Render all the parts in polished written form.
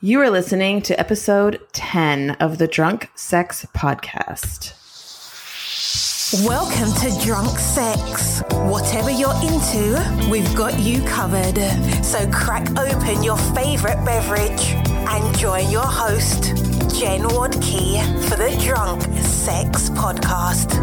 You are listening to episode 10 of the Drunk Sex Podcast. Welcome to Drunk Sex. Whatever you're into, we've got you covered. So crack open your favorite beverage and join your host, Jen Wadkey, for the Drunk Sex Podcast.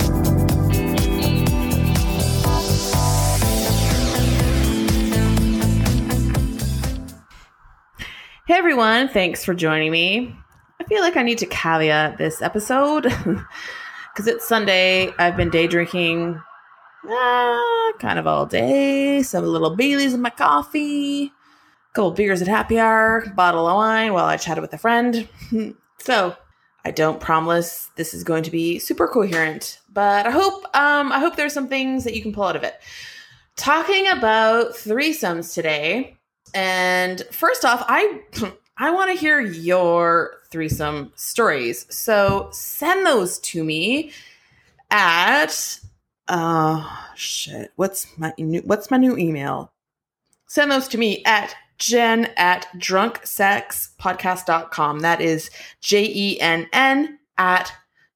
Hey everyone, thanks for joining me. I feel like I need to caveat this episode because it's Sunday. I've been day drinking kind of all day. Some little Baileys in my coffee, a couple beers at happy hour, bottle of wine while I chatted with a friend. So I don't promise this is going to be super coherent, but I hope there's some things that you can pull out of it. Talking about threesomes today. And first off, I want to hear your threesome stories. So send those to me at what's my new email? Send those to me at jen@drunksexpodcast.com. That is JENN at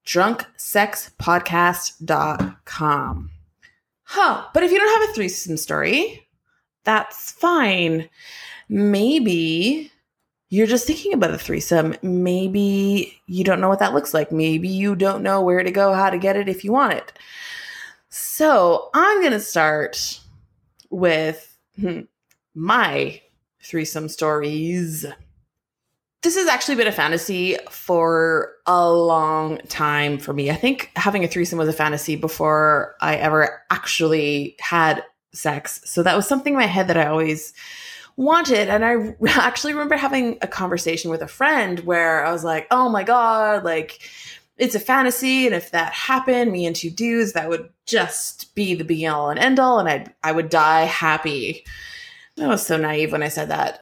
drunksexpodcast.com. But if you don't have a threesome story, that's fine. Maybe you're just thinking about a threesome. Maybe you don't know what that looks like. Maybe you don't know where to go, how to get it if you want it. So I'm going to start with my threesome stories. This has actually been a fantasy for a long time for me. I think having a threesome was a fantasy before I ever actually had sex. So that was something in my head that I always wanted. And I actually remember having a conversation with a friend where I was like, oh my God, like it's a fantasy. And if that happened, me and two dudes, that would just be the be all and end all. And I would die happy. I was so naive when I said that.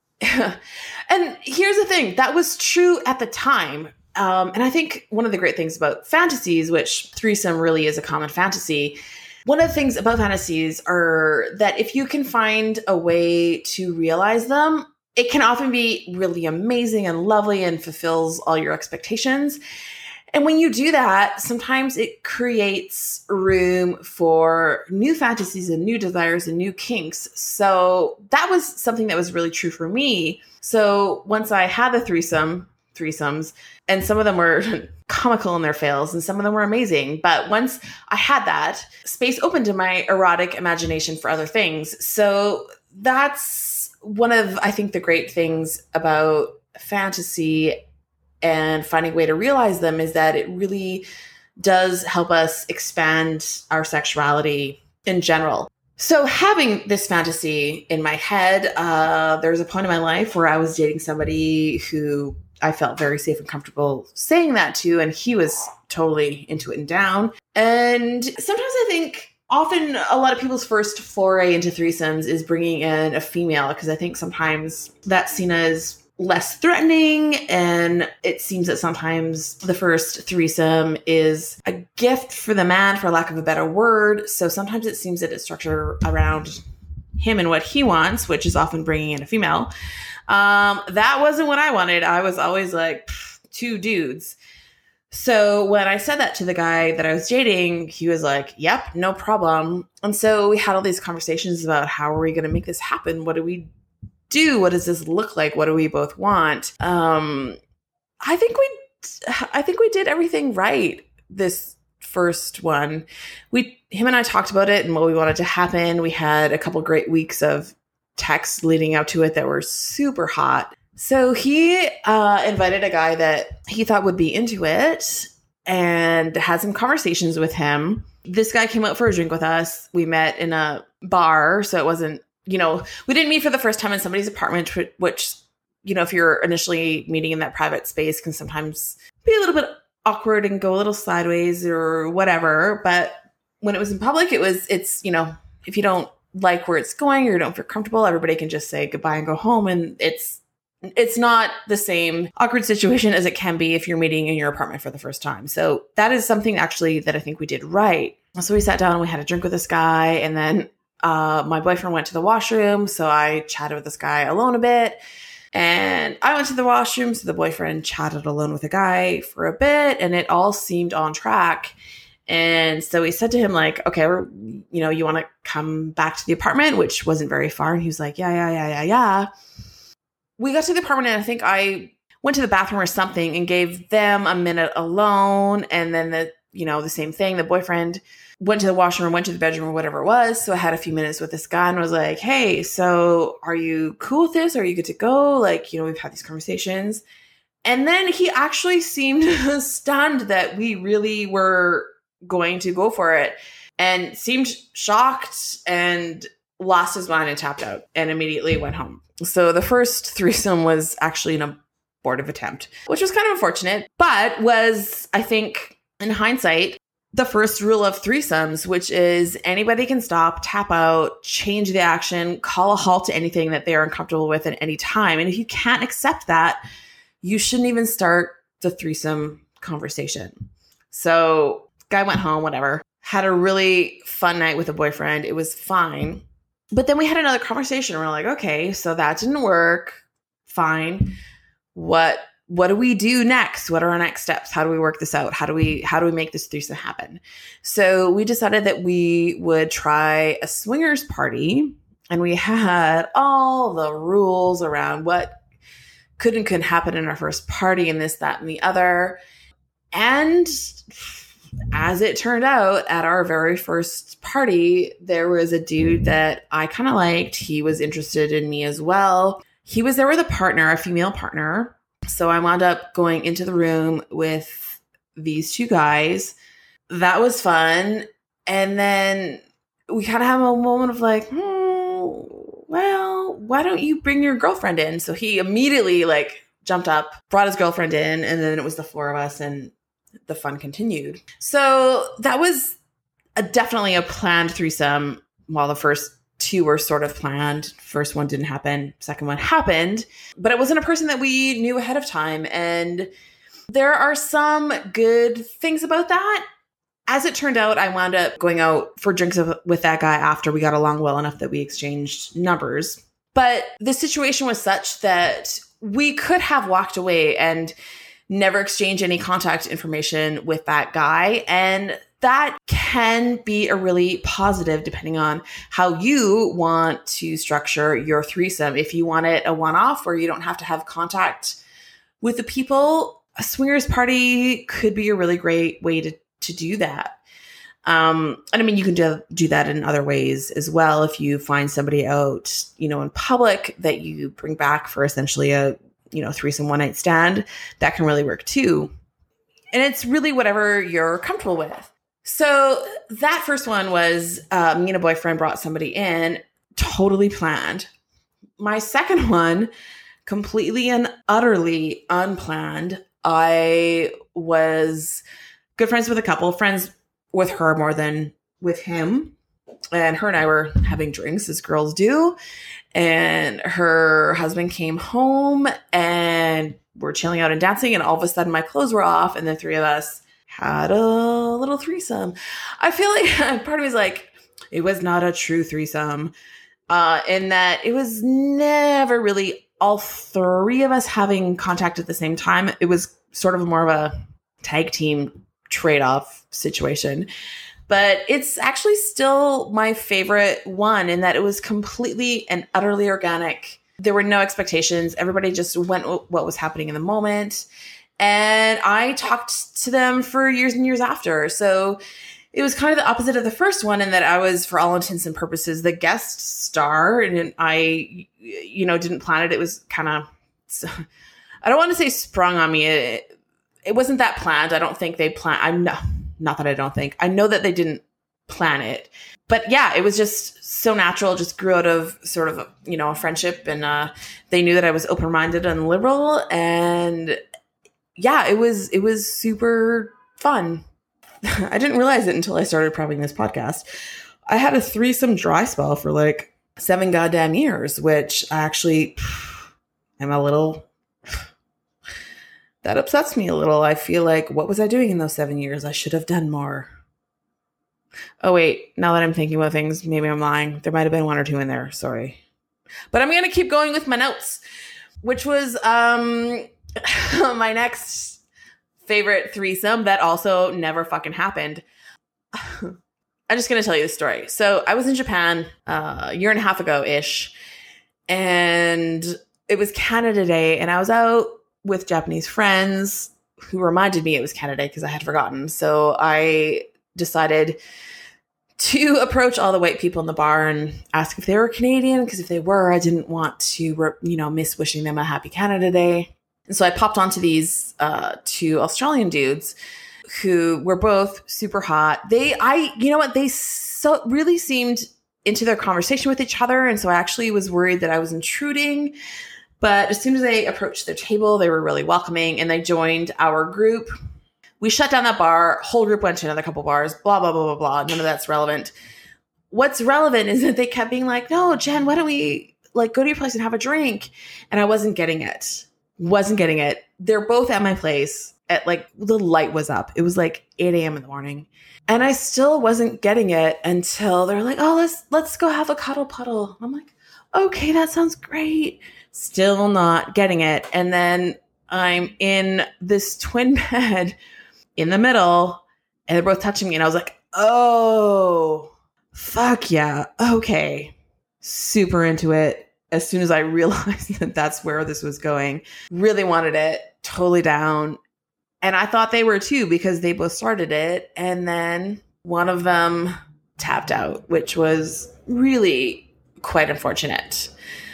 And here's the thing, that was true at the time. And I think one of the great things about fantasies, which threesome really is a common fantasy, one of the things about fantasies are that if you can find a way to realize them, it can often be really amazing and lovely and fulfills all your expectations. And when you do that, sometimes it creates room for new fantasies and new desires and new kinks. So that was something that was really true for me. So once I had the threesomes, and some of them were comical in their fails and some of them were amazing. But once I had that, space opened to my erotic imagination for other things. So that's one of, I think, the great things about fantasy and finding a way to realize them is that it really does help us expand our sexuality in general. So having this fantasy in my head, there was a point in my life where I was dating somebody who I felt very safe and comfortable saying that to, and he was totally into it and down. And sometimes I think often a lot of people's first foray into threesomes is bringing in a female, because I think sometimes that's seen as less threatening, and it seems that sometimes the first threesome is a gift for the man, for lack of a better word. So sometimes it seems that it's structured around him and what he wants, which is often bringing in a female. That wasn't what I wanted. I was always like, two dudes. So when I said that to the guy that I was dating, he was like, yep, no problem. And so we had all these conversations about how are we going to make this happen? What do we do? What does this look like? What do we both want? I think we did everything right this first one. Him and I talked about it and what we wanted to happen. We had a couple great weeks of texts leading up to it that were super hot. So he invited a guy that he thought would be into it and had some conversations with him. This guy came out for a drink with us. We met in a bar, so it wasn't, we didn't meet for the first time in somebody's apartment, which, if you're initially meeting in that private space can sometimes be a little bit awkward and go a little sideways or whatever. But when it was in public, it's if you don't like where it's going or you don't feel comfortable, everybody can just say goodbye and go home. And it's not the same awkward situation as it can be if you're meeting in your apartment for the first time. So that is something actually that I think we did right. So we sat down and we had a drink with this guy, and then my boyfriend went to the washroom. So I chatted with this guy alone a bit. And I went to the washroom. So the boyfriend chatted alone with a guy for a bit and it all seemed on track. And so we said to him, like, okay, you want to come back to the apartment, which wasn't very far. And he was like, yeah. We got to the apartment and I think I went to the bathroom or something and gave them a minute alone. And then the same thing, the boyfriend went to the washroom, went to the bedroom or whatever it was. So I had a few minutes with this guy and was like, hey, so are you cool with this? Are you good to go? Like, we've had these conversations. And then he actually seemed stunned that we really were going to go for it and seemed shocked and lost his mind and tapped out and immediately went home. So the first threesome was actually an abortive attempt, which was kind of unfortunate, but was, I think, in hindsight, the first rule of threesomes, which is anybody can stop, tap out, change the action, call a halt to anything that they are uncomfortable with at any time. And if you can't accept that, you shouldn't even start the threesome conversation. So guy went home, whatever, had a really fun night with a boyfriend. It was fine. But then we had another conversation. We're like, okay, so that didn't work. Fine. What do we do next? What are our next steps? How do we work this out? How do we make this threesome happen? So we decided that we would try a swingers party, and we had all the rules around what could and couldn't happen in our first party and this, that, and the other. And as it turned out, at our very first party, there was a dude that I kind of liked. He was interested in me as well. He was there with a partner, a female partner. So I wound up going into the room with these two guys. That was fun. And then we kind of have a moment of like, well, why don't you bring your girlfriend in? So he immediately jumped up, brought his girlfriend in, and then it was the four of us and the fun continued. So that was definitely a planned threesome. While the first two were sort of planned. First one didn't happen. Second one happened. But it wasn't a person that we knew ahead of time. And there are some good things about that. As it turned out, I wound up going out for drinks with that guy after we got along well enough that we exchanged numbers. But the situation was such that we could have walked away and never exchange any contact information with that guy. And that can be a really positive depending on how you want to structure your threesome. If you want it a one-off where you don't have to have contact with the people, a swingers party could be a really great way to do that. And I mean, you can do that in other ways as well. If you find somebody out, in public that you bring back for essentially a threesome one night stand, that can really work too. And it's really whatever you're comfortable with. So that first one was me and a boyfriend brought somebody in, totally planned. My second one, completely and utterly unplanned. I was good friends with a couple, friends with her more than with him. And her and I were having drinks, as girls do. And her husband came home and we're chilling out and dancing. And all of a sudden my clothes were off and the three of us had a little threesome. I feel like part of me is like, it was not a true threesome. In that it was never really all three of us having contact at the same time. It was sort of more of a tag team trade-off situation. But it's actually still my favorite one in that it was completely and utterly organic. There were no expectations. Everybody just went with what was happening in the moment. And I talked to them for years and years after. So it was kind of the opposite of the first one in that I was, for all intents and purposes, the guest star. And I, didn't plan it. It was kind of, I don't want to say sprung on me. It wasn't that planned. I don't think they planned. Not that I don't think. I know that they didn't plan it. But yeah, it was just so natural. It just grew out of sort of, a friendship. And they knew that I was open-minded and liberal. And yeah, it was super fun. I didn't realize it until I started prepping this podcast. I had a threesome dry spell for 7 goddamn years, which I actually am a little... That upsets me a little. I feel like, what was I doing in those 7 years? I should have done more. Oh, wait. Now that I'm thinking about things, maybe I'm lying. There might have been 1 or 2 in there. Sorry. But I'm going to keep going with my notes. which was my next favorite threesome that also never fucking happened. I'm just going to tell you the story. So I was in Japan a year and a half ago-ish, and it was Canada Day, and I was out with Japanese friends who reminded me it was Canada Day because I had forgotten. So I decided to approach all the white people in the bar and ask if they were Canadian, because if they were, I didn't want to, miss wishing them a happy Canada Day. And so I popped onto these two Australian dudes who were both super hot. They so really seemed into their conversation with each other. And so I actually was worried that I was intruding. But as soon as they approached their table, they were really welcoming and they joined our group. We shut down that bar. Whole group went to another couple bars, blah, blah, blah, blah, blah. None of that's relevant. What's relevant is that they kept being like, no, Jen, why don't we go to your place and have a drink? And I wasn't getting it. They're both at my place at the light was up. It was 8 a.m. in the morning. And I still wasn't getting it until they're like, oh, let's go have a cuddle puddle. I'm like, okay, that sounds great. Still not getting it. And then I'm in this twin bed in the middle, and they're both touching me. And I was like, oh, fuck yeah. Okay. Super into it. As soon as I realized that that's where this was going, really wanted it, totally down. And I thought they were too, because they both started it. And then one of them tapped out, which was really quite unfortunate.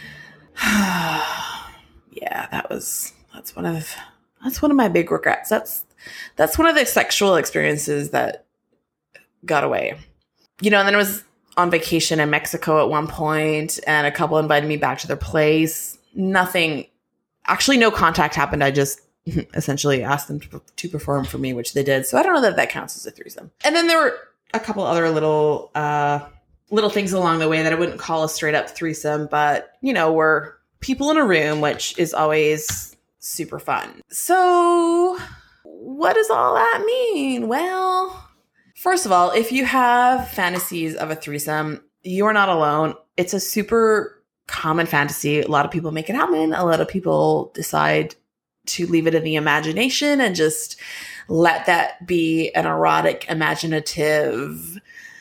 Yeah, that's one of my big regrets. That's one of the sexual experiences that got away. And then I was on vacation in Mexico at one point, and a couple invited me back to their place. Actually no contact happened. I just essentially asked them to perform for me, which they did. So I don't know that counts as a threesome. And then there were a couple other little things along the way that I wouldn't call a straight up threesome, but were people in a room, which is always super fun. So what does all that mean? Well, first of all, if you have fantasies of a threesome, you are not alone. It's a super common fantasy. A lot of people make it happen. A lot of people decide to leave it in the imagination and just let that be an erotic, imaginative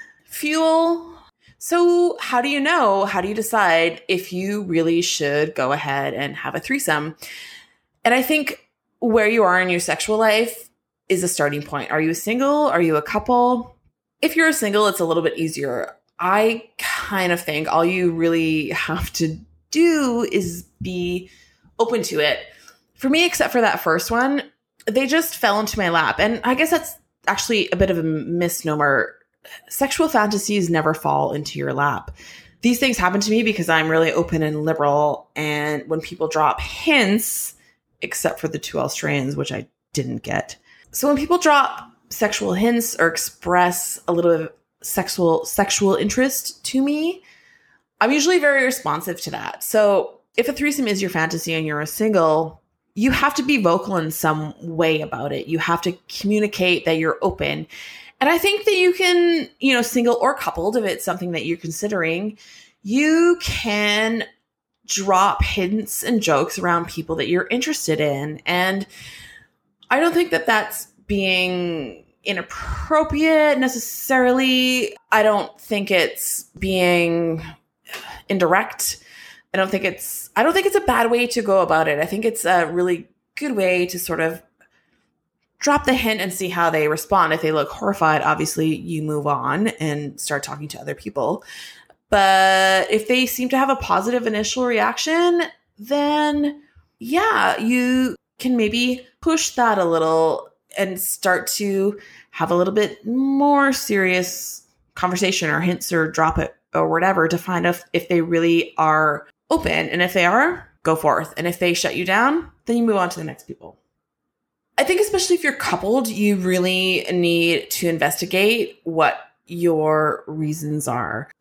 fuel. So how do you know? How do you decide if you really should go ahead and have a threesome? And I think where you are in your sexual life is a starting point. Are you single? Are you a couple? If you're a single, it's a little bit easier. I kind of think all you really have to do is be open to it. For me, except for that first one, they just fell into my lap. And I guess that's actually a bit of a misnomer. Sexual fantasies never fall into your lap. These things happen to me because I'm really open and liberal. And when people drop hints, except for the two Australians, which I didn't get. So when people drop sexual hints or express a little bit of sexual interest to me, I'm usually very responsive to that. So if a threesome is your fantasy and you're a single, you have to be vocal in some way about it. You have to communicate that you're open. And I think that you can, single or coupled, if it's something that you're considering, you can drop hints and jokes around people that you're interested in. And I don't think that that's being inappropriate necessarily. I don't think it's being indirect. I don't think it's a bad way to go about it. I think it's a really good way to sort of drop the hint and see how they respond. If they look horrified, obviously you move on and start talking to other people. But if they seem to have a positive initial reaction, then yeah, you can maybe push that a little and start to have a little bit more serious conversation or hints or drop it or whatever to find out if they really are open. And if they are, go forth. And if they shut you down, then you move on to the next people. I think especially if you're coupled, you really need to investigate what your reasons are.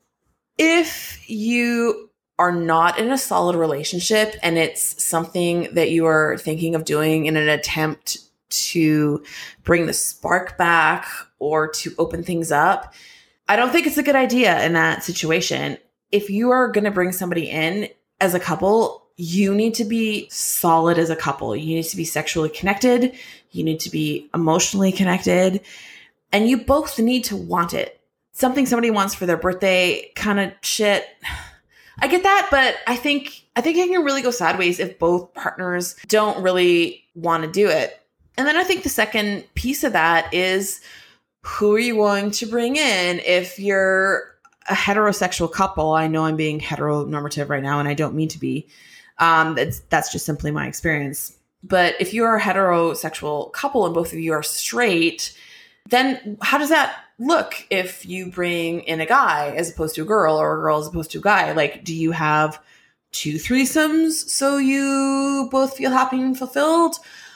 If you are not in a solid relationship and it's something that you are thinking of doing in an attempt to bring the spark back or to open things up, I don't think it's a good idea in that situation. If you are going to bring somebody in as a couple, you need to be solid as a couple. You need to be sexually connected. You need to be emotionally connected. And you both need to want it. Something somebody wants for their birthday kind of shit. I get that, but I think it can really go sideways if both partners don't really want to do it. And then I think the second piece of that is, who are you going to bring in? If you're a heterosexual couple, I know I'm being heteronormative right now, and I don't mean to be. That's just simply my experience. But if you're a heterosexual couple and both of you are straight, then how does that look if you bring in a guy as opposed to a girl, or a girl as opposed to a guy? Like, do you have 2 threesomes so you both feel happy and fulfilled?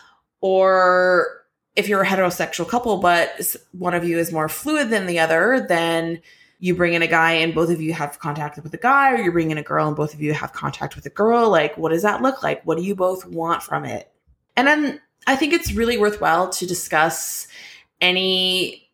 Or if you're a heterosexual couple, but one of you is more fluid than the other, then you bring in a guy and both of you have contact with a guy, or you bring in a girl and both of you have contact with a girl. Like, what does that look like? What do you both want from it? And then I think it's really worthwhile to discuss any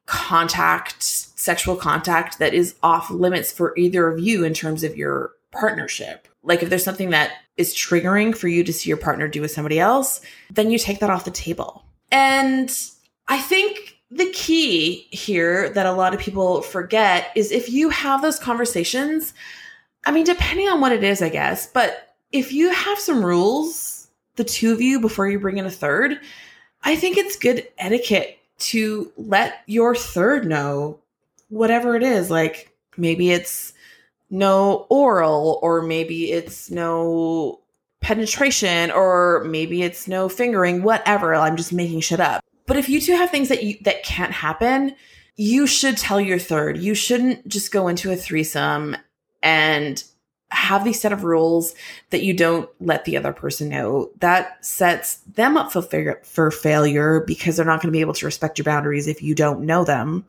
sexual contact that is off limits for either of you in terms of your partnership. Like, if there's something that is triggering for you to see your partner do with somebody else, then you take that off the table. And I think the key here that a lot of people forget is, if you have those conversations, I mean, depending on what it is, I guess, but if you have some rules, the two of you, before you bring in a third, I think it's good etiquette to let your third know whatever it is. Like, maybe it's no oral, or maybe it's no penetration, or maybe it's no fingering, whatever. I'm just making shit up. But if you two have things that can't happen, you should tell your third. You shouldn't just go into a threesome and have these set of rules that you don't let the other person know. That sets them up for failure, because they're not going to be able to respect your boundaries if you don't know them.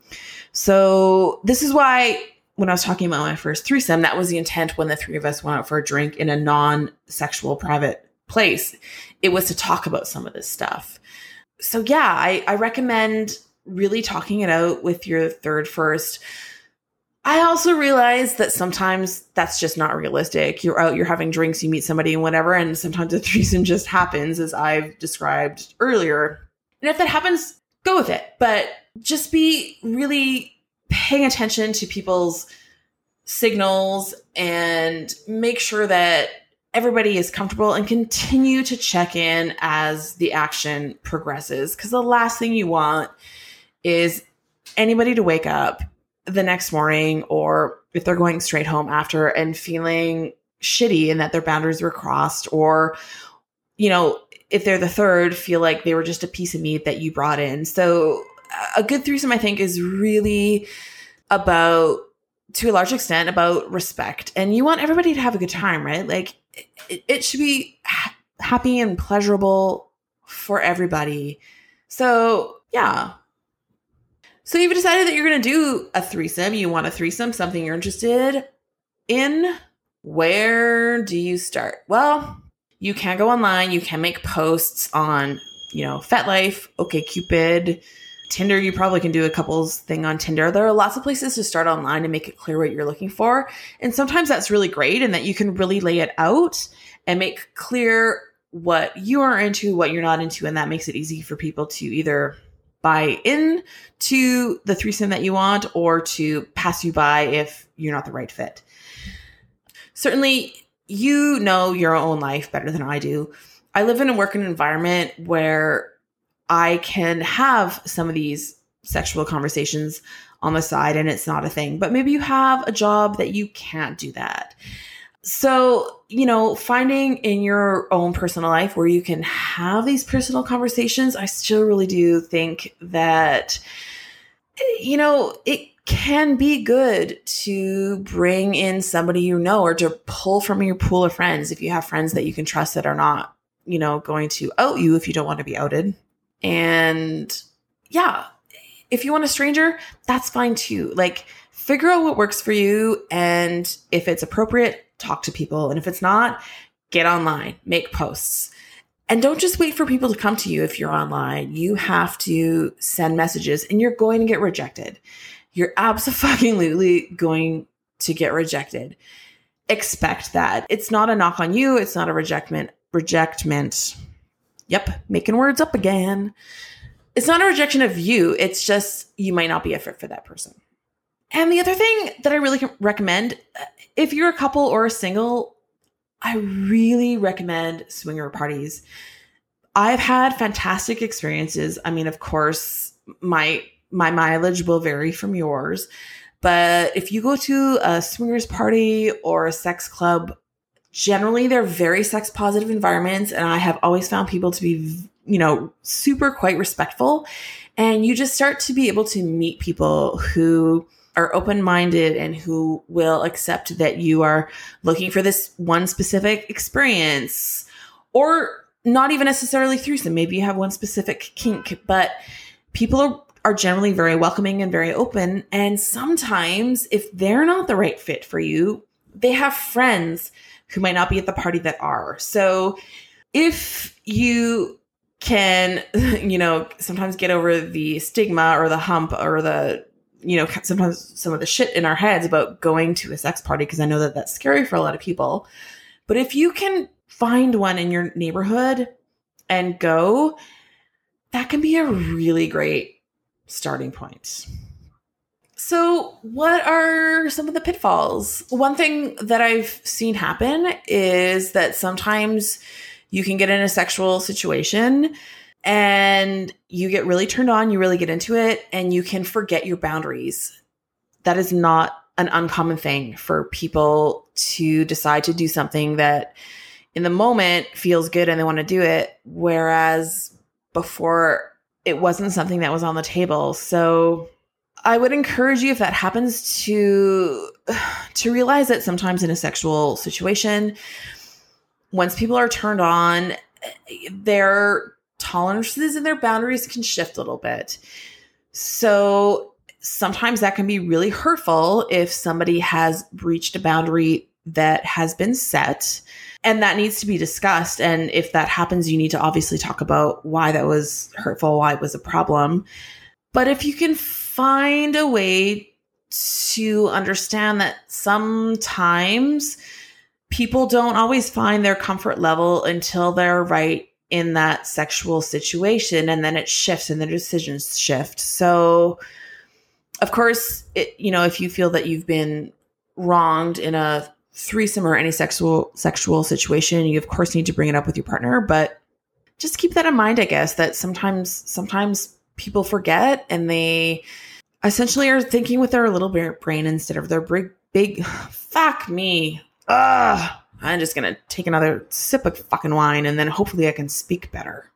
So this is why, when I was talking about my first threesome, that was the intent when the three of us went out for a drink in a non-sexual private place. It was to talk about some of this stuff. So yeah, I recommend really talking it out with your third first. I also realize that sometimes that's just not realistic. You're out, you're having drinks, you meet somebody and whatever, and sometimes a threesome just happens, as I've described earlier. And if that happens, go with it. But just be really paying attention to people's signals and make sure that everybody is comfortable, and continue to check in as the action progresses. Because the last thing you want is anybody to wake up the next morning, or if they're going straight home after, and feeling shitty and that their boundaries were crossed, or, you know, if they're the third, feel like they were just a piece of meat that you brought in. So a good threesome, I think, is really about, to a large extent, about respect. And you want everybody to have a good time, right? Like, it should be happy and pleasurable for everybody. So yeah. So you've decided that you're going to do a threesome. You want a threesome, something you're interested in. Where do you start? Well, you can go online. You can make posts on, FetLife, OkCupid, Tinder. You probably can do a couples thing on Tinder. There are lots of places to start online and make it clear what you're looking for. And sometimes that's really great, and that you can really lay it out and make clear what you are into, what you're not into. And that makes it easy for people to either buy in to the threesome that you want, or to pass you by if you're not the right fit. Certainly, you know your own life better than I do. I live in a working environment where I can have some of these sexual conversations on the side, and it's not a thing. But maybe you have a job that you can't do that. So, finding in your own personal life where you can have these personal conversations, I still really do think that, it can be good to bring in somebody or to pull from your pool of friends if you have friends that you can trust that are not, going to out you if you don't want to be outed. And yeah, if you want a stranger, that's fine too. Like, figure out what works for you. And if it's appropriate, talk to people. And if it's not, get online, make posts. And don't just wait for people to come to you if you're online. You have to send messages, and you're going to get rejected. You're absolutely going to get rejected. expect that. It's not a knock on you. It's not a rejectment. Yep, making words up again. It's not a rejection of you. It's just you might not be a fit for that person. And the other thing that I really recommend, if you're a couple or a single, I really recommend swinger parties. I've had fantastic experiences. I mean, of course, my mileage will vary from yours. But if you go to a swingers party or a sex club, generally they're very sex positive environments. And I have always found people to be, super quite respectful. And you just start to be able to meet people who are open-minded and who will accept that you are looking for this one specific experience, or not even necessarily threesome. Maybe you have one specific kink, but people are generally very welcoming and very open. And sometimes if they're not the right fit for you, they have friends who might not be at the party that are. So if you can, sometimes get over the stigma or the hump or the, sometimes some of the shit in our heads about going to a sex party, because I know that that's scary for a lot of people. But if you can find one in your neighborhood and go, that can be a really great starting point. So what are some of the pitfalls? One thing that I've seen happen is that sometimes you can get in a sexual situation and you get really turned on, you really get into it, and you can forget your boundaries. That is not an uncommon thing for people to decide to do something that in the moment feels good and they want to do it, whereas before it wasn't something that was on the table. So I would encourage you, if that happens, to realize that sometimes in a sexual situation, once people are turned on, their tolerances and their boundaries can shift a little bit. So sometimes that can be really hurtful if somebody has breached a boundary that has been set, and that needs to be discussed. And if that happens, you need to obviously talk about why that was hurtful, why it was a problem. But if you can find a way to understand that sometimes people don't always find their comfort level until they're right in that sexual situation, and then it shifts and the decisions shift. So of course, if you feel that you've been wronged in a threesome or any sexual situation, you of course need to bring it up with your partner, but just keep that in mind, I guess, that sometimes people forget and they essentially are thinking with their little brain instead of their big fuck me. I'm just going to take another sip of fucking wine and then hopefully I can speak better.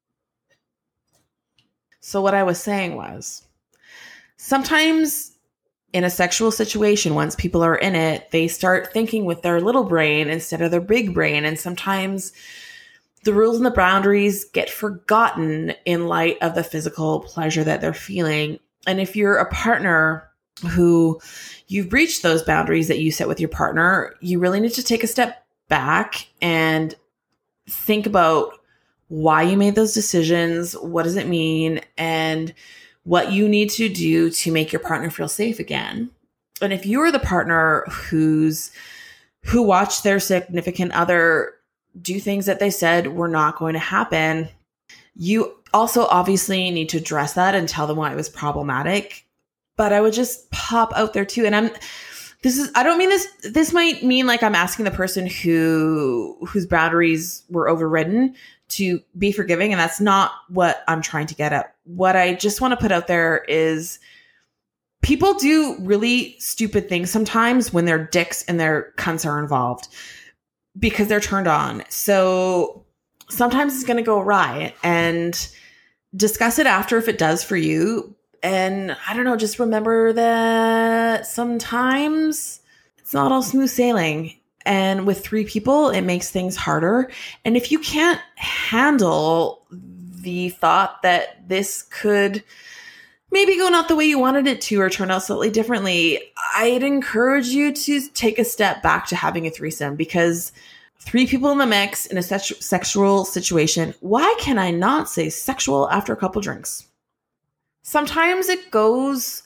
So what I was saying was, sometimes in a sexual situation, once people are in it, they start thinking with their little brain instead of their big brain. And sometimes the rules and the boundaries get forgotten in light of the physical pleasure that they're feeling. And if you're a partner who you've breached those boundaries that you set with your partner, you really need to take a step back and think about why you made those decisions. What does it mean? And what you need to do to make your partner feel safe again. And if you're the partner who watched their significant other do things that they said were not going to happen, you also obviously need to address that and tell them why it was problematic. But I would just pop out there too. And this might mean like I'm asking the person whose boundaries were overridden to be forgiving. And that's not what I'm trying to get at. What I just want to put out there is people do really stupid things sometimes when their dicks and their cunts are involved because they're turned on. So sometimes it's going to go awry, and discuss it after if it does for you. And I don't know, just remember that sometimes it's not all smooth sailing. And with 3 people, it makes things harder. And if you can't handle the thought that this could maybe go not the way you wanted it to or turn out slightly differently, I'd encourage you to take a step back to having a threesome, because 3 people in the mix in a sexual situation, why can I not say sexual after a couple drinks? Sometimes it goes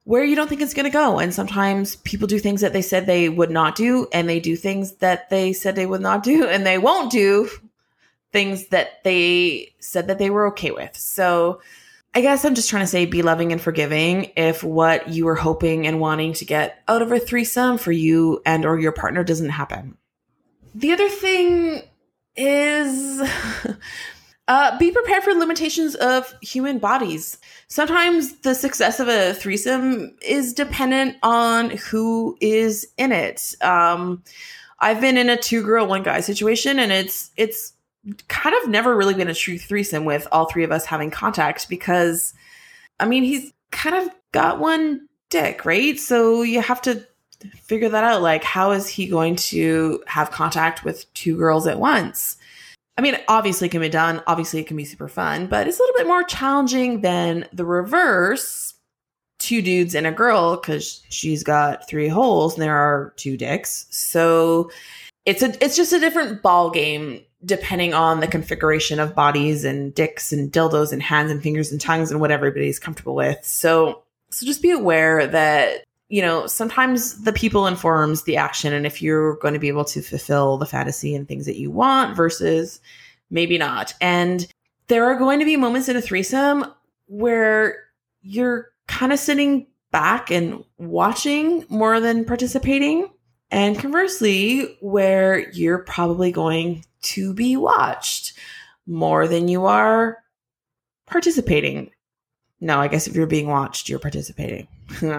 where you don't think it's going to go. And sometimes people do things that they said they would not do, and they do things that they said they would not do, and they won't do things that they said that they were okay with. So I guess I'm just trying to say, be loving and forgiving if what you were hoping and wanting to get out of a threesome for you and or your partner doesn't happen. The other thing is be prepared for limitations of human bodies. Sometimes the success of a threesome is dependent on who is in it. I've been in a 2-girl, 1-guy situation, and it's kind of never really been a true threesome with all 3 of us having contact because, I mean, he's kind of got one dick, right? So you have to figure that out. Like, how is he going to have contact with 2 girls at once? I mean, obviously it can be done. Obviously it can be super fun, but it's a little bit more challenging than the reverse. 2 dudes and a girl, because she's got 3 holes and there are 2 dicks. So it's just a different ball game depending on the configuration of bodies and dicks and dildos and hands and fingers and tongues and what everybody's comfortable with. So just be aware that, you know, sometimes the people informs the action, and if you're going to be able to fulfill the fantasy and things that you want versus maybe not. And there are going to be moments in a threesome where you're kind of sitting back and watching more than participating. And conversely, where you're probably going to be watched more than you are participating. No, I guess if you're being watched, you're participating.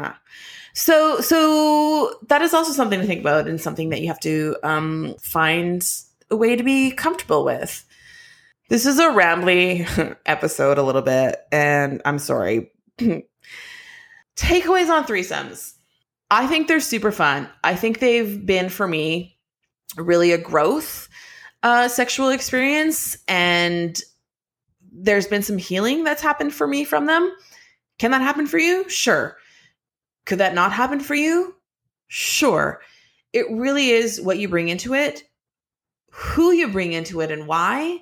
So that is also something to think about, and something that you have to find a way to be comfortable with. This is a rambly episode a little bit, and I'm sorry. Takeaways on threesomes. I think they're super fun. I think they've been, for me, really a growth sexual experience, and there's been some healing that's happened for me from them. Can that happen for you? Sure. Could that not happen for you? Sure. It really is what you bring into it, who you bring into it, and why.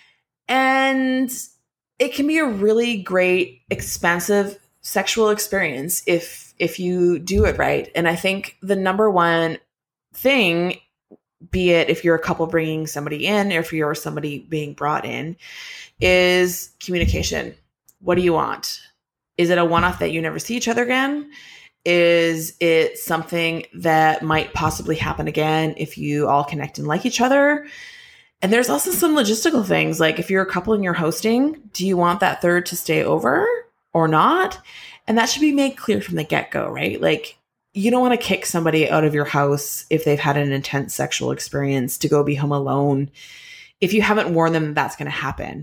And it can be a really great, expansive sexual experience if you do it right. And I think the number one thing, be it if you're a couple bringing somebody in or if you're somebody being brought in, is communication. What do you want? Is it a one-off that you never see each other again? Is it something that might possibly happen again if you all connect and like each other? And there's also some logistical things. Like, if you're a couple and you're hosting, do you want that third to stay over or not? And that should be made clear from the get-go, right? Like, you don't want to kick somebody out of your house if they've had an intense sexual experience to go be home alone if you haven't warned them that's going to happen.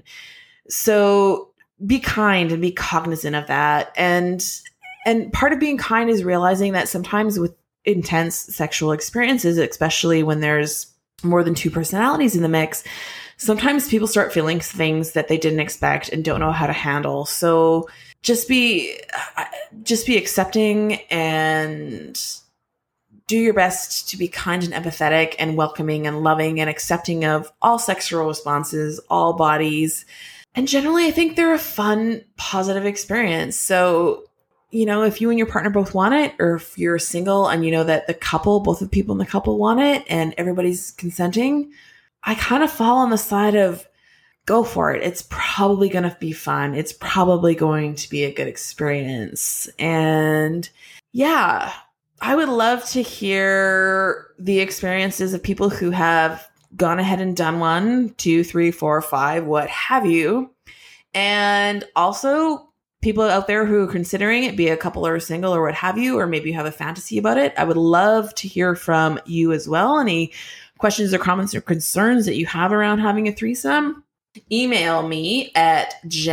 So be kind and be cognizant of that. And part of being kind is realizing that sometimes with intense sexual experiences, especially when there's more than 2 personalities in the mix, sometimes people start feeling things that they didn't expect and don't know how to handle. So just be accepting and do your best to be kind and empathetic and welcoming and loving and accepting of all sexual responses, all bodies. And generally, I think they're a fun, positive experience. So, you know, if you and your partner both want it, or if you're single and you know that both of the people in the couple want it and everybody's consenting, I kind of fall on the side of go for it. It's probably going to be fun. It's probably going to be a good experience. And yeah, I would love to hear the experiences of people who have gone ahead and done 1, 2, 3, 4, 5, what have you. And also people out there who are considering it, be a couple or single or what have you, or maybe you have a fantasy about it. I would love to hear from you as well. Any questions or comments or concerns that you have around having a threesome, email me at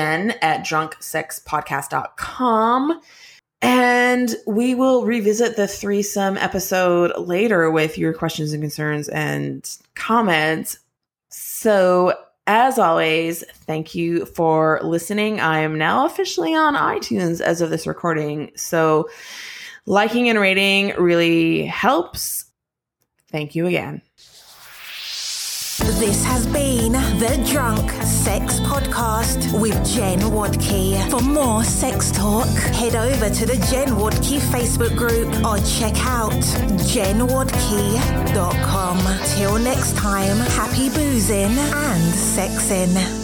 jen@drunksexpodcast.com. And we will revisit the threesome episode later with your questions and concerns and comments. So, as always, thank you for listening. I am now officially on iTunes as of this recording. So, liking and rating really helps. Thank you again. This has been the Drunk Sex Podcast with Jen Wadkey. For more sex talk, head over to the Jen Wadkey Facebook group or check out jenwadkey.com. Till next time, happy boozing and sexing.